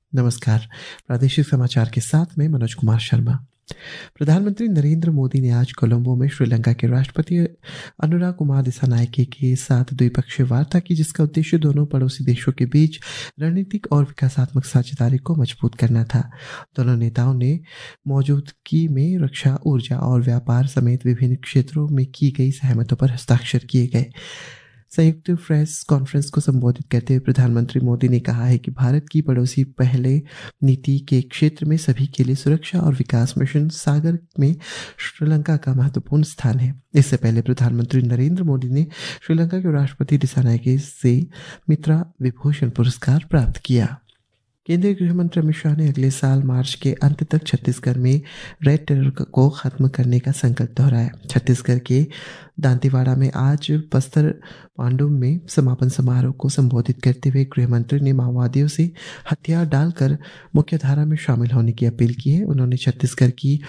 नमस्कार। प्रादेशिक समाचार के साथ में मनोज कुमार शर्मा। प्रधानमंत्री नरेंद्र मोदी ने आज कोलंबो में श्रीलंका के राष्ट्रपति अनुरा कुमार दिसानायके के साथ द्विपक्षीय वार्ता की, जिसका उद्देश्य दोनों पड़ोसी देशों के बीच रणनीतिक और विकासात्मक साझेदारी को मजबूत करना था। दोनों नेताओं ने मौजूदगी में रक्षा, ऊर्जा और व्यापार समेत विभिन्न क्षेत्रों में की गई सहमतों पर हस्ताक्षर किए गए। संयुक्त प्रेस कॉन्फ्रेंस को संबोधित करते हुए प्रधानमंत्री मोदी ने कहा है कि भारत की पड़ोसी पहले नीति के क्षेत्र में सभी के लिए सुरक्षा और विकास मिशन सागर में श्रीलंका का महत्वपूर्ण स्थान है। इससे पहले प्रधानमंत्री नरेंद्र मोदी ने श्रीलंका के राष्ट्रपति दिसानायके से मित्रा विभूषण पुरस्कार प्राप्त किया। केंद्रीय गृह मंत्री अमित शाह ने अगले साल मार्च के अंत तक छत्तीसगढ़ में रेड टेरर को खत्म करने का संकल्प दोहराया। छत्तीसगढ़ के दांतेवाड़ा में आज बस्तर पांडुम में समापन समारोह को संबोधित करते हुए गृह मंत्री ने माओवादियों से हथियार डालकर मुख्यधारा में शामिल होने की अपील की है। उन्होंने छत्तीसगढ़ की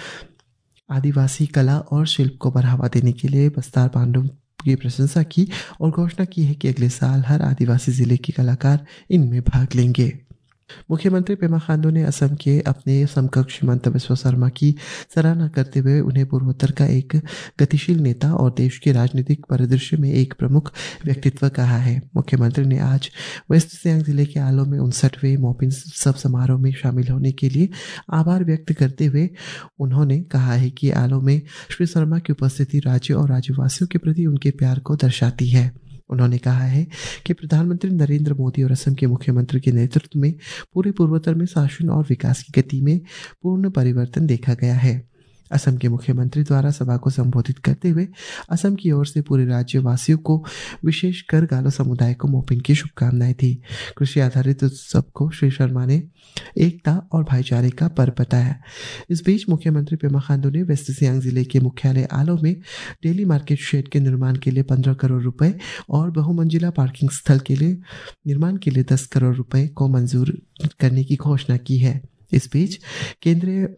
आदिवासी कला और शिल्प को बढ़ावा देने के लिए बस्तर पांडुम की प्रशंसा की और घोषणा की है कि अगले साल हर आदिवासी जिले के कलाकार इनमें भाग लेंगे। मुख्यमंत्री पेमा खांडू ने असम के अपने समकक्ष हिमंता बिस्वा शर्मा की सराहना करते हुए उन्हें पूर्वोत्तर का एक गतिशील नेता और देश के राजनीतिक परिदृश्य में एक प्रमुख व्यक्तित्व कहा है। मुख्यमंत्री ने आज वेस्ट सियांग जिले के आलो में 59वें मोपिन सब समारोह में शामिल होने के लिए आभार व्यक्त करते हुए उन्होंने कहा है कि आलो में श्री शर्मा की उपस्थिति राज्य और राज्यवासियों के प्रति उनके प्यार को दर्शाती है। उन्होंने कहा है कि प्रधानमंत्री नरेंद्र मोदी और असम के मुख्यमंत्री के नेतृत्व में पूरे पूर्वोत्तर में शासन और विकास की गति में पूर्ण परिवर्तन देखा गया है। असम के मुख्यमंत्री द्वारा सभा को संबोधित करते हुए असम की ओर से पूरे राज्यवासियों को, विशेषकर गालो समुदाय को मोपिन की शुभकामनाएं थी। कृषि आधारित उत्सव को श्री शर्मा ने एकता और भाईचारे का पर्व बताया। इस बीच मुख्यमंत्री पेमा खांडू ने वेस्ट सियांग जिले के मुख्यालय आलो में डेली मार्केट शेड के निर्माण के लिए 15 करोड़ रुपए और बहुमंजिला पार्किंग स्थल के लिए निर्माण के लिए 10 करोड़ रुपए को मंजूर करने की घोषणा की है। इस बीच केंद्रीय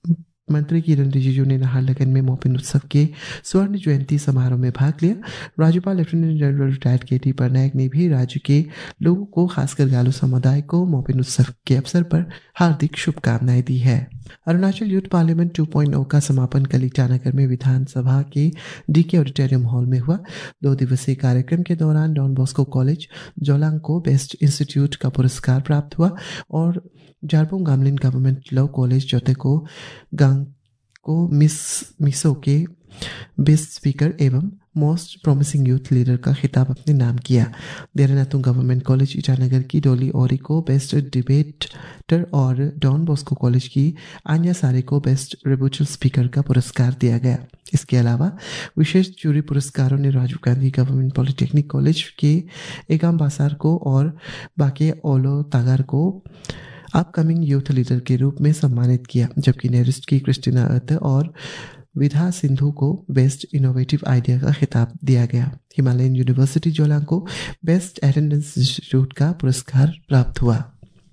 मंत्री किरण रिजिजू ने नाहरलगुन में मोपिन उत्सव के स्वर्ण जयंती समारोह में भाग लिया। राज्यपाल lieutenant general retired K T. Patnaik ने भी राज्य के लोगों को, खासकर गालो समुदाय को मोपिन उत्सव के अवसर पर हार्दिक शुभकामनाएं दी है। अरुणाचल यूथ पार्लियामेंट 2.0 का समापन कल ईटानगर में विधानसभा के डीके ऑडिटोरियम हॉल में हुआ। 2 दिवसीय कार्यक्रम के दौरान डॉन बॉस्को कॉलेज जोलांग को बेस्ट इंस्टीट्यूट का पुरस्कार प्राप्त हुआ और Jarbom Gamlin government law college Jote को गांग को मिसो के बेस्ट स्पीकर एवं मोस्ट प्रॉमिसिंग यूथ लीडर का खिताब अपने नाम किया। देरानातुंग गवर्नमेंट कॉलेज ईटानगर की डोली ओरी को बेस्ट डिबेटर और डॉन बॉस्को कॉलेज की आन्या सारे को बेस्ट रिबुचल स्पीकर का पुरस्कार दिया गया। इसके अलावा विशेष जूरी पुरस्कारों ने Rajiv Gandhi government polytechnic college के एगाम बासार को और बाके ओलो तागार को अपकमिंग यूथ लीडर के रूप में सम्मानित किया, जबकि नेरिस्ट की क्रिस्टिना अर्थ और विधा सिंधु को बेस्ट इनोवेटिव आइडिया का खिताब दिया गया। हिमालयन यूनिवर्सिटी जोलांग को बेस्ट अटेंडेंस इंस्टीट्यूट का पुरस्कार प्राप्त हुआ।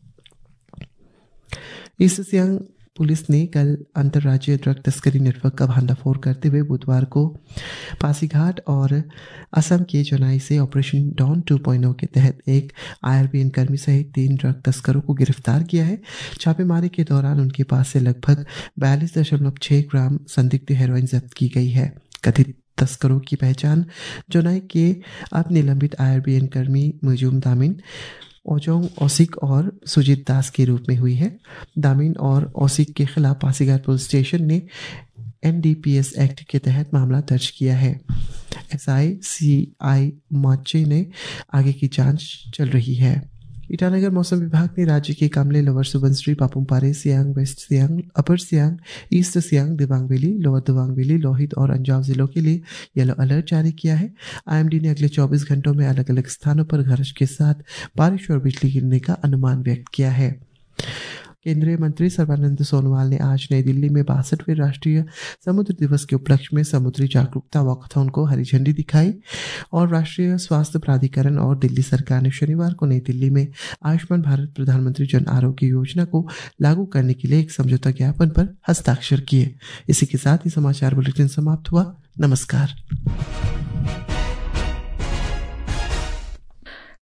ईस्ट सियांग पुलिस ने कल अंतर्राज्यीय ड्रग तस्करी नेटवर्क का भंडाफोड़ करते हुए बुधवार को पासीघाट और असम के चेन्नई से ऑपरेशन डॉन 2.0 के तहत एक IRBN कर्मी सहित 3 ड्रग तस्करों को गिरफ्तार किया है। छापेमारी के दौरान उनके पास से लगभग 42.6 ग्राम संदिग्ध हेरोइन जब्त की गई है। कथित तस्करों की पहचान चेन्नई के अब निलंबित IRBN कर्मी मुजुम दामिन, ओजोंग ओसिक और सुजीत दास के रूप में हुई है। दामिन और ओसिक के खिलाफ पासीघाट पुलिस स्टेशन ने NDPS एक्ट के तहत मामला दर्ज किया है। SI CI माचे ने आगे की जांच चल रही है। ईटानगर मौसम विभाग ने राज्य के Kamle, lower Subansiri, Papum Pare, Siang, west Siang, upper Siang, east Siang, Dibang valley, lower Dibang valley, Lohit और अंजाव जिलों के लिए येलो अलर्ट जारी किया है। IMD ने अगले 24 घंटों में अलग अलग स्थानों पर गरज के साथ बारिश और बिजली गिरने का अनुमान व्यक्त किया है। केंद्रीय मंत्री सर्बानंद सोनोवाल ने आज नई दिल्ली में 62वें राष्ट्रीय समुद्र दिवस के उपलक्ष्य में समुद्री जागरूकता वॉकथॉन को हरी झंडी दिखाई और राष्ट्रीय स्वास्थ्य प्राधिकरण और दिल्ली सरकार ने शनिवार को नई दिल्ली में आयुष्मान भारत प्रधानमंत्री जन आरोग्य योजना को लागू करने के लिए एक समझौता ज्ञापन पर हस्ताक्षर किए। इसी के साथ ही समाचार बुलेटिन समाप्त हुआ। नमस्कार।